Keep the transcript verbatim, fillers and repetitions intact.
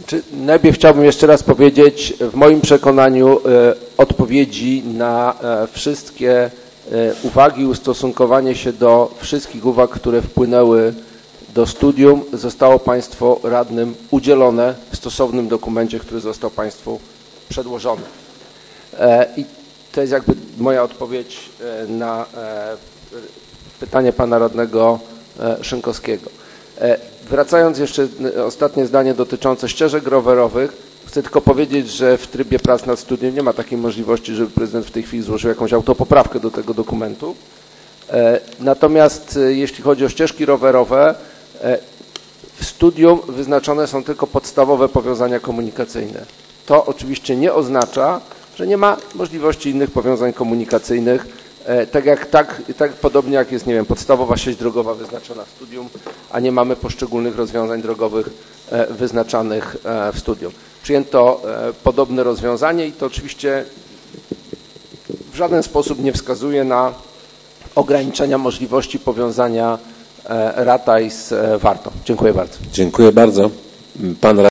Czy najpierw chciałbym jeszcze raz powiedzieć, w moim przekonaniu odpowiedzi na wszystkie uwagi, ustosunkowanie się do wszystkich uwag, które wpłynęły do studium, zostało Państwu radnym udzielone w stosownym dokumencie, który został Państwu przedłożony. I to jest jakby moja odpowiedź na pytanie pana radnego Szynkowskiego. Wracając jeszcze ostatnie zdanie dotyczące ścieżek rowerowych, chcę tylko powiedzieć, że w trybie prac nad studium nie ma takiej możliwości, żeby prezydent w tej chwili złożył jakąś autopoprawkę do tego dokumentu. Natomiast jeśli chodzi o ścieżki rowerowe, w studium wyznaczone są tylko podstawowe powiązania komunikacyjne. To oczywiście nie oznacza, że nie ma możliwości innych powiązań komunikacyjnych, tak jak tak, tak podobnie jak jest, nie wiem, podstawowa sieć drogowa wyznaczona w studium, a nie mamy poszczególnych rozwiązań drogowych wyznaczanych w studium. Przyjęto podobne rozwiązanie i to oczywiście w żaden sposób nie wskazuje na ograniczenia możliwości powiązania Rataj z Wartą. Dziękuję bardzo. Dziękuję bardzo. Pan